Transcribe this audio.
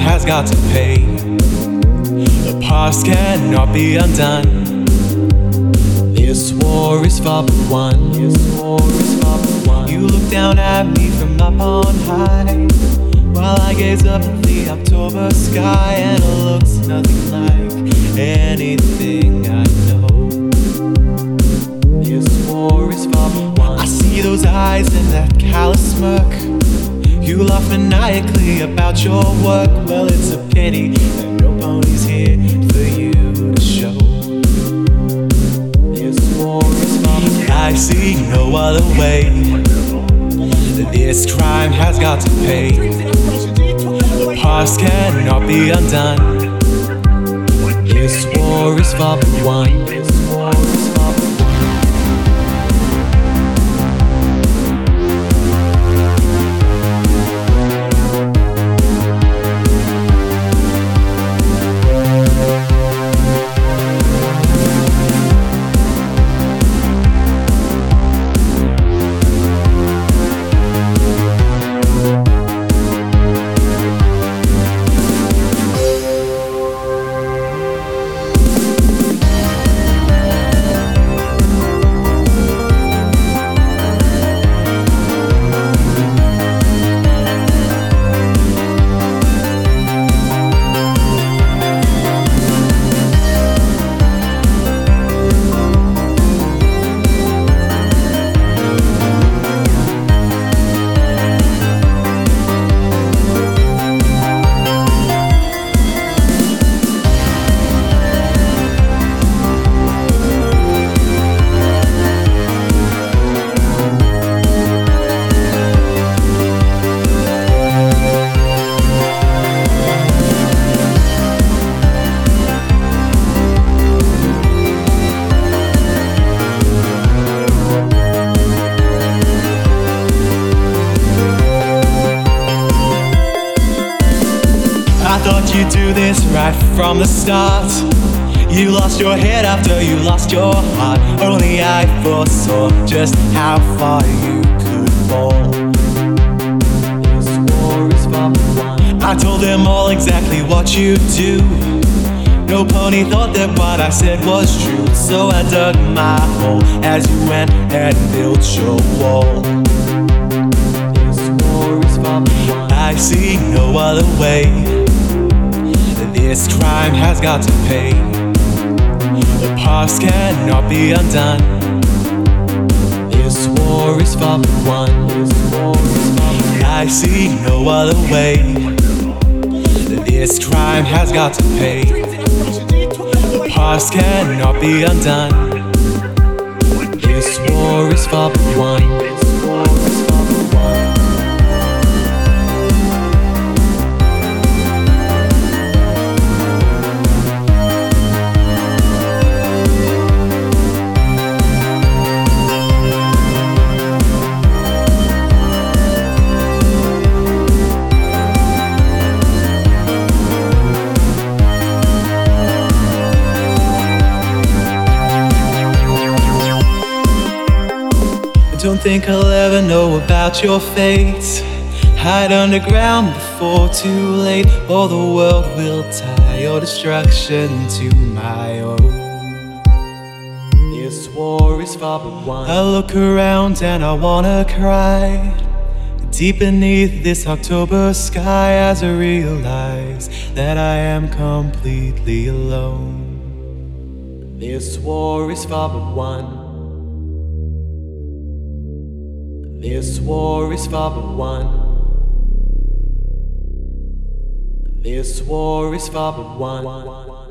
has got to pay. The past cannot be undone. This war is far but one. This war is far but one. You look down at me from up on high, while I gaze up at the October sky, and it looks nothing like anything I know. This war is far but one. I see those eyes and that callous smirk. You laugh maniacally about your work. Well, it's a pity that no pony's here for you to show. This war is far but one. I see no other way. This crime has got to pay. The past cannot be undone. This war is far but one. This war is far but one. I thought you'd do this right from the start. You lost your head after you lost your heart. Only I foresaw just how far you could fall. This war is far but one. I told them all exactly what you'd do. No pony thought that what I said was true. So I dug my hole as you went and built your wall. This war is far but one. I see no other way. This crime has got to pay. The past cannot be undone. This war is far but one. This war is far but one. I see no other way. This crime has got to pay. The past cannot be undone. This war is far but one. This war is far but one. Don't think I'll ever know about your fate. Hide underground before too late, or the world will tie your destruction to my own. This war is far but one. I look around and I wanna cry. Deep beneath this October sky, as I realize that I am completely alone. This war is far but one. This war is far but one. This war is far but one.